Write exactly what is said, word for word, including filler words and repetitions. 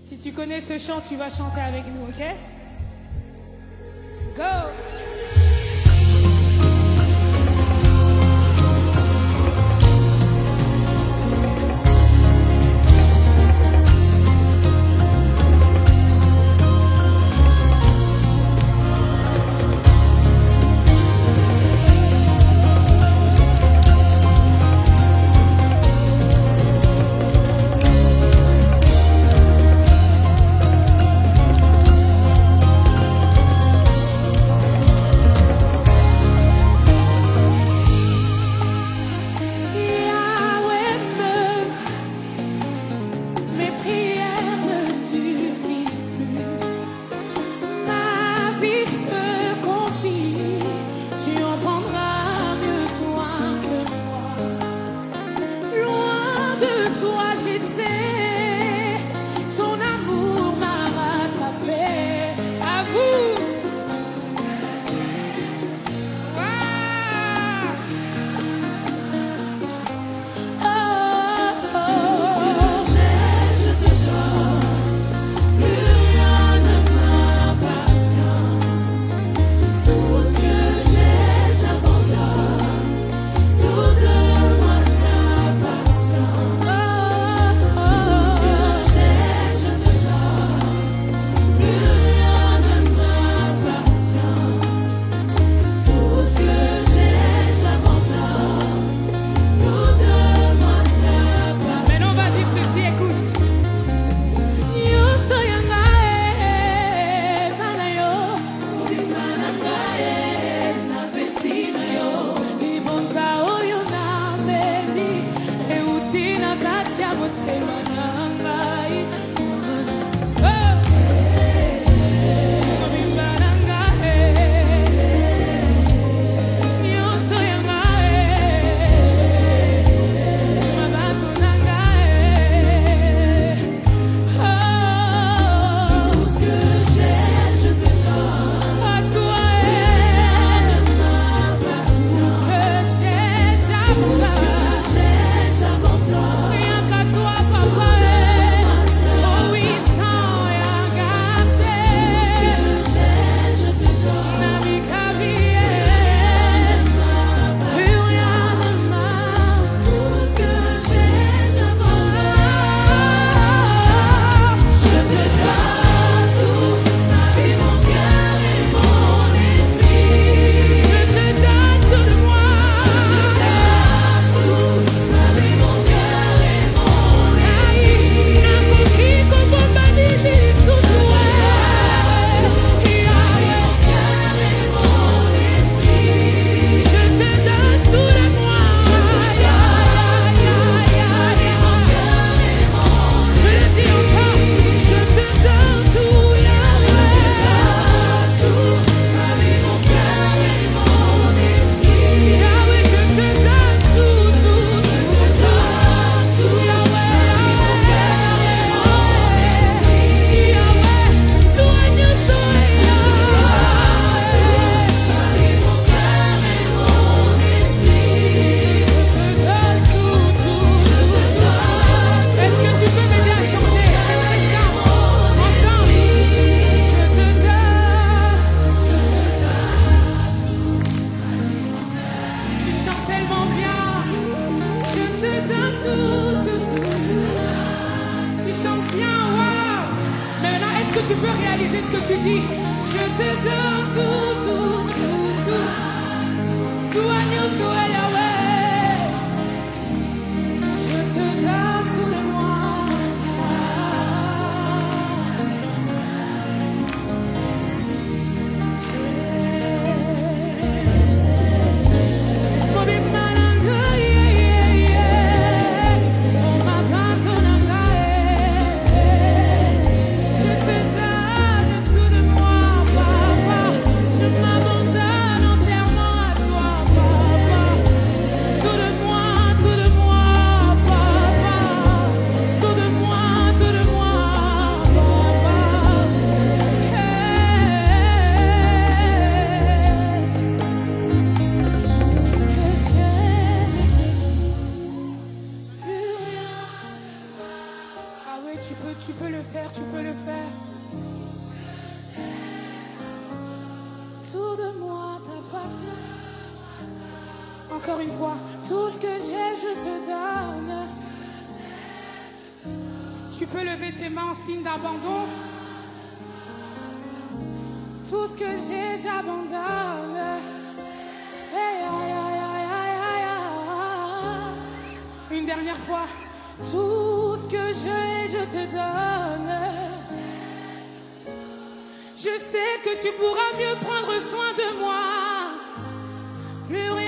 Si tu connais ce chant, tu vas chanter avec nous, ok? Go! Tu peux réaliser ce que tu dis. Je te donne tout, tout, tout, tout. Soigne, sois Yahweh. Je te donne tout de moi. faire, tu peux le faire. Tout de moi t'appartient. Encore une fois, tout ce que j'ai, je te donne. Tu peux lever tes mains en signe d'abandon. Tout ce que j'ai, j'abandonne. Hey, aïe, aïe, aïe, aïe, aïe, aïe. Une dernière fois. Tout ce que j'ai, je te donne. Je sais que tu pourras mieux prendre soin de moi. Plus rien.